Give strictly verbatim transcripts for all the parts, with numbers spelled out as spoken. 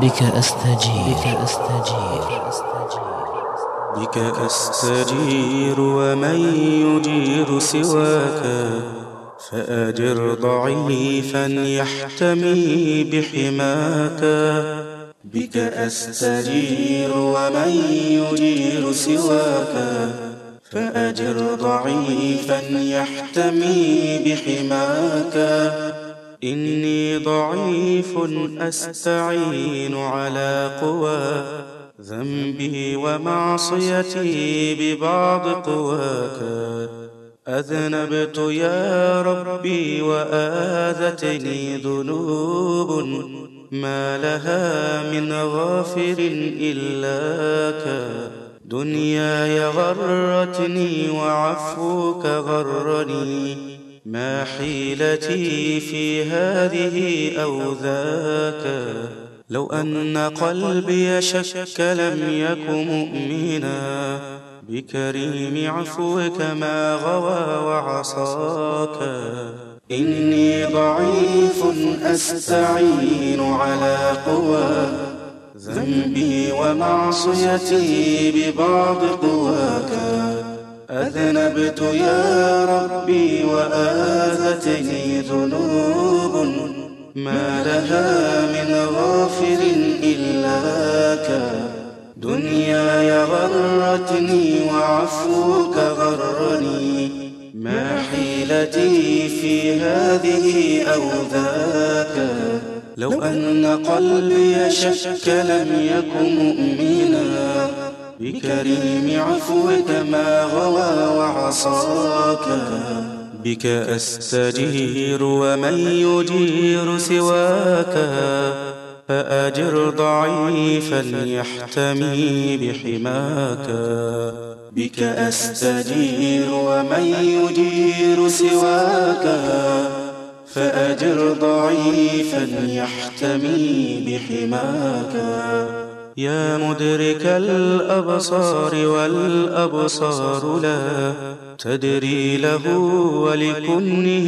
بك أستجير بك أستجير بك أستجير ومن يجير سواك، فأجر ضعيفا يحتمي بحماك. بك أستجير ومن يجير سواك، فأجر ضعيفا يحتمي بحماك. إني ضعيف أستعين على قوى ذنبي ومعصيتي ببعض قواك. أذنبت يا ربي وآذتني ذنوب ما لها من غافر إلاك. دنياي غرتني وعفوك غرني، ما حيلتي في هذه أو ذاك. لو أن قلبي شك لم يك مؤمنا، بكريم عفوك ما غوى وعصاك. إني ضعيف أستعين على قوى ذنبي ومعصيتي ببعض قواك. أذنبت يا ربي وآذتني ذنوب ما لها من غافر إلاك. دنياي غرتني وعفوك غرني، ما حيلتي في هذه أو ذاك. لو أن قلبي شك لم يك مؤمنا، بكريم عفوك ما غوى وعصاك. بك أستجير ومن يجير سواك، فأجر ضعيفا يحتمي بحماك. بك أستجير ومن يجير سواك، فأجر ضعيفا يحتمي بحماك. يا مدرك الأبصار والأبصار لا تدري له ولكنه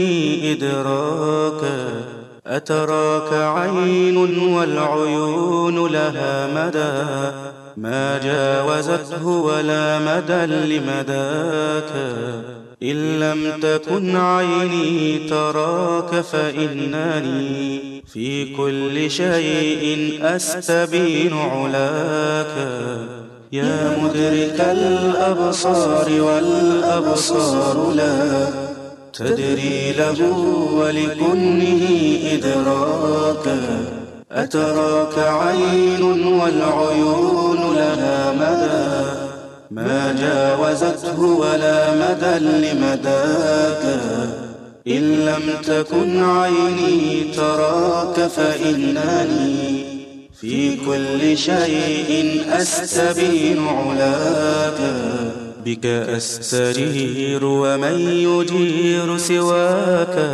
إدراكا. أتراك عين والعيون لها مدى، ما جاوزته ولا مدى لمداك. إن لم تكن عيني تراك فإنني في كل شيء أستبين علاك. يا مدرك الأبصار والأبصار لا تدري له ولكنه إدراكا. أتراك عين والعيون لها مدى، ما جاوزته ولا مدى لمداك. إن لم تكن عيني تراك فإنني في كل شيء أستبين علاك. بك أستجير ومن يجير سواك،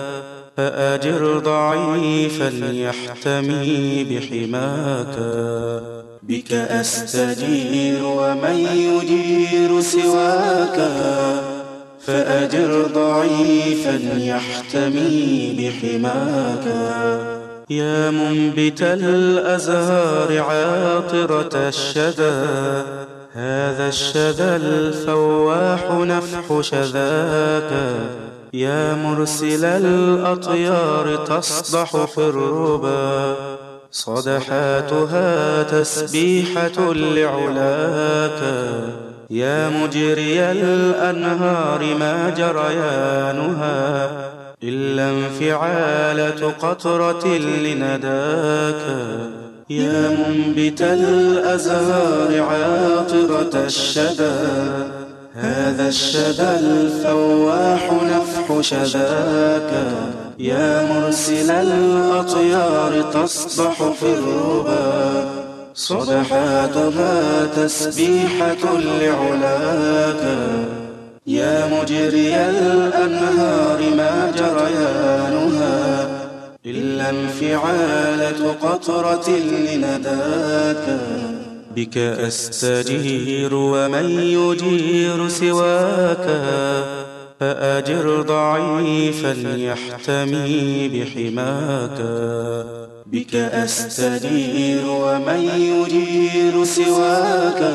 فأجر ضعيفا يحتمي بحماك. بك أستجير ومن يجير سواك، فأجر ضعيفا يحتمي بحماك. يا منبت الأزهار عاطرة الشذا، هذا الشذا الفواح نفح شذاك. يا مرسل الأطيار تصدح في الربا، صدحاتها تسبيحة لعلاك. يا مجري الأنهار ما جريانها إلا انفعالة قطرة لنداك. يا منبت الأزهار عاطرة الشذا، هذا الشذا الفواح نفح شذاك. يا مرسل الأطيار تصدح في الربا، صدحاتها تسبيحة لعلاك. يا مجري الأنهار ما جريانها إلا انفعالة قطرة لنداك. بك أستجير ومن يجير سواك، فأجر ضعيفا يحتمي بحماك. بك أستجير ومن يجير سواك،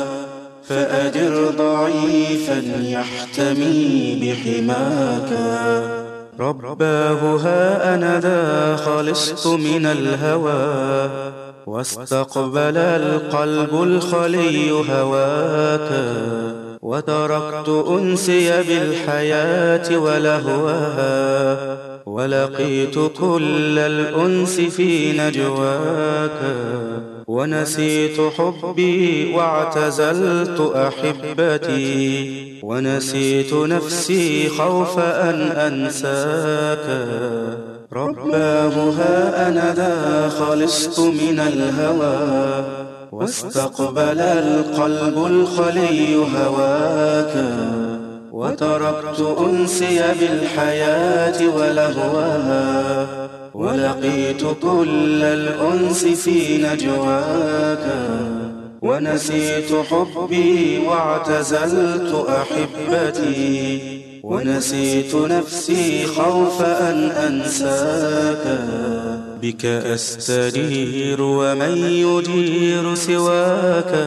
فأجر ضعيفا يحتمي بحماك. رباه ها أنا ذا خلصت من الهوى، واستقبل القلب الخلي هواك. وتركت أنسي بالحياة ولهوها، ولقيت كل الأنس في نجواك. ونسيت حبي واعتزلت أحبتي، ونسيت نفسي خوف أن أنساك. رباه ها أنا ذا خلصت من الهوى، واستقبل القلب الخلي هواك. وتركت أنسي بالحياة ولهوها، ولقيت كل الأنس في نجواك. ونسيت حبي واعتزلت أحبتي، ونسيت نفسي خوف أن أنساك. بك أستجير ومن يجير سواك،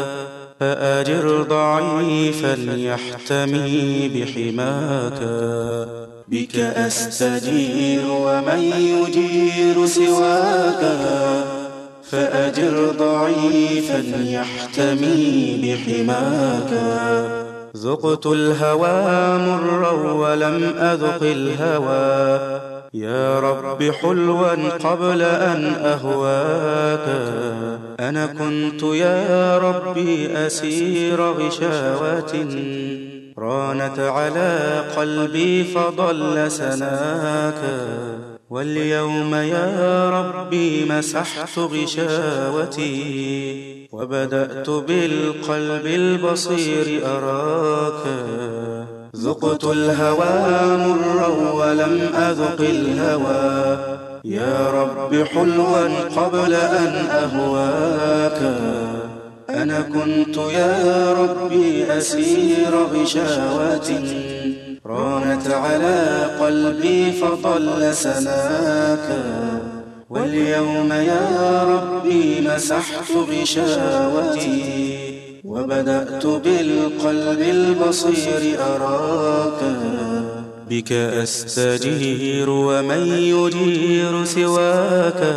فأجر ضعيفا يحتمي بحماك. بك أستجير ومن يجير سواك، فأجر ضعيفا يحتمي بحماك. ذقت الهوى مرا ولم أذق الهوى، يا رب حلوا قبل أن أهواك. أنا كنت يا ربي أسير غشاوة، رانت على قلبي فضل سناك. واليوم يا ربي مسحت غشاوتي، وبدأت بالقلب البصير أراك. ذقت الهوى مرا ولم أذق الهوى، يا رب حلوا قبل أن أهواك. أنا كنت يا ربي أسير غشاوة، رانت على قلبي فضل سناك. واليوم يا ربي مسحت غشاوتي، وبدأت بالقلب البصير أراك. بك أستجير ومن يجير سواك،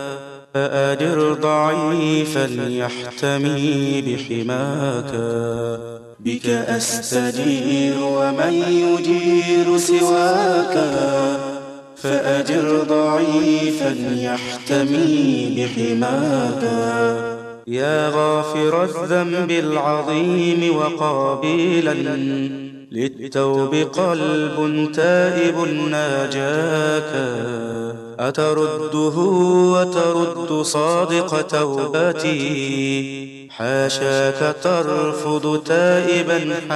فأجر ضعيفا يحتمي بحماك. بك أستجير ومن يجير سواك، فأجر ضعيفا يحتمي بحماك. يا غافر الذنب العظيم وقابلا للتوب قلب تائب ناجاك. أترده وترد صادق توبتي، حاشاك ترفض تائبا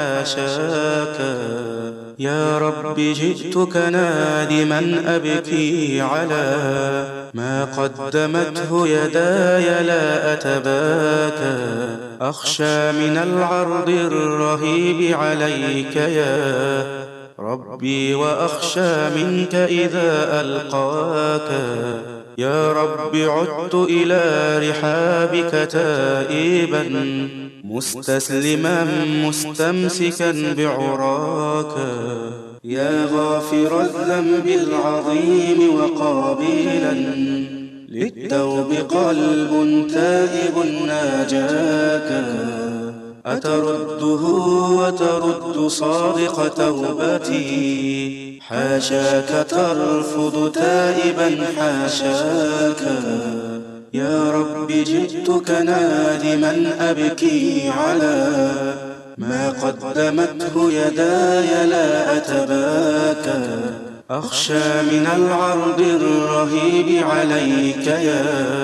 حاشاك. يا رب جئتك نادما أبكي على ما قدمته يداي لا أتباكى. أخشى من العرض الرهيب عليك يا ربي، وأخشى منك إذا ألقاك. يا رب عدت إلى رحابك تائبا مستسلما مستمسكا بعراك. يا غافر الذنب العظيم وقابلا للتوب قلب تائب ناجاك. أترده وترد صادق توبتي، حاشاك ترفض تائبا حاشاك. يا رب جئتك نادما أبكي على ما قدمته يداي لا أتباكى. أخشى من العرض الرهيب عليك يا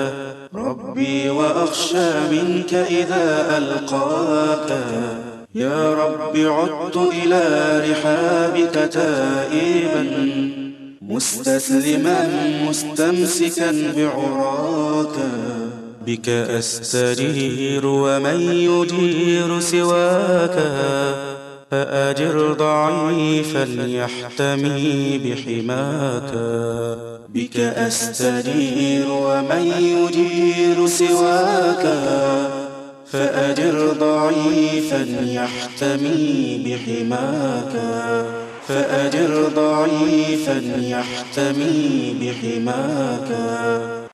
ربي، وأخشى منك إذا ألقاك. يا رب عدت إلى رحابك تائبا مستسلما مستمسكا بعراك. بك أستجير ومن يجير سواك، فأجر ضعيفا يحتمي بحماك. بك أستجير ومن يجير سواك فأجر ضعيفا يحتمي بحماك فأجر ضعيفا يحتمي بحماك